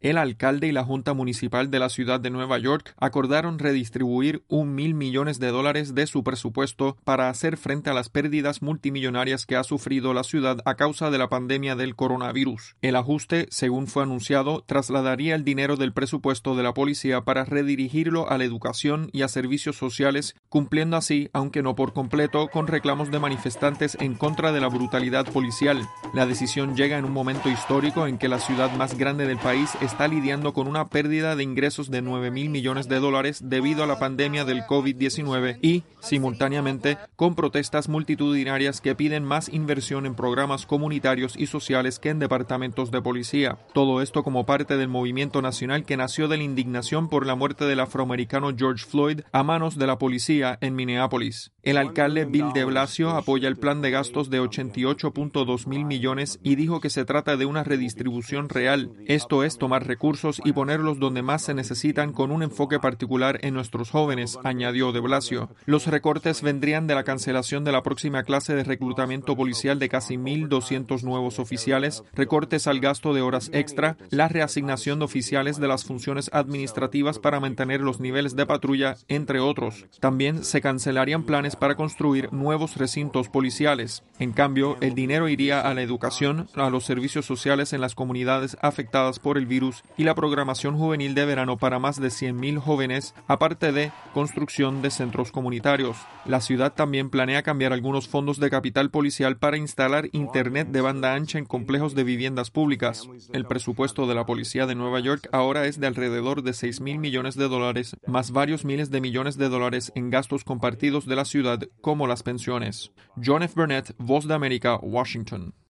El alcalde y la Junta Municipal de la ciudad de Nueva York acordaron redistribuir $1.000 millones de su presupuesto para hacer frente a las pérdidas multimillonarias que ha sufrido la ciudad a causa de la pandemia del coronavirus. El ajuste, según fue anunciado, trasladaría el dinero del presupuesto de la policía para redirigirlo a la educación y a servicios sociales, cumpliendo así, aunque no por completo, con reclamos de manifestantes en contra de la brutalidad policial. La decisión llega en un momento histórico en que la ciudad más grande del país está lidiando con una pérdida de ingresos de $9.000 millones debido a la pandemia del COVID-19 y, simultáneamente, con protestas multitudinarias que piden más inversión en programas comunitarios y sociales que en departamentos de policía. Todo esto como parte del movimiento nacional que nació de la indignación por la muerte del afroamericano George Floyd a manos de la policía en Minneapolis. El alcalde Bill de Blasio apoya el plan de gastos de $88.2 mil millones y dijo que se trata de una redistribución real. Esto es tomar recursos y ponerlos donde más se necesitan con un enfoque particular en nuestros jóvenes, añadió de Blasio. Los recortes vendrían de la cancelación de la próxima clase de reclutamiento policial de casi 1.200 nuevos oficiales, recortes al gasto de horas extra, la reasignación de oficiales de las funciones administrativas para mantener los niveles de patrulla, entre otros. También se cancelarían planes para construir nuevos recintos policiales. En cambio, el dinero iría a la educación, a los servicios sociales en las comunidades afectadas por el virus y la programación juvenil de verano para más de 100.000 jóvenes, aparte de construcción de centros comunitarios. La ciudad también planea cambiar algunos fondos de capital policial para instalar internet de banda ancha en complejos de viviendas públicas. El presupuesto de la policía de Nueva York ahora es de alrededor de $6.000 millones, más varios miles de millones de dólares en gastos compartidos de la ciudad, como las pensiones. John F. Burnett, Voz de América, Washington.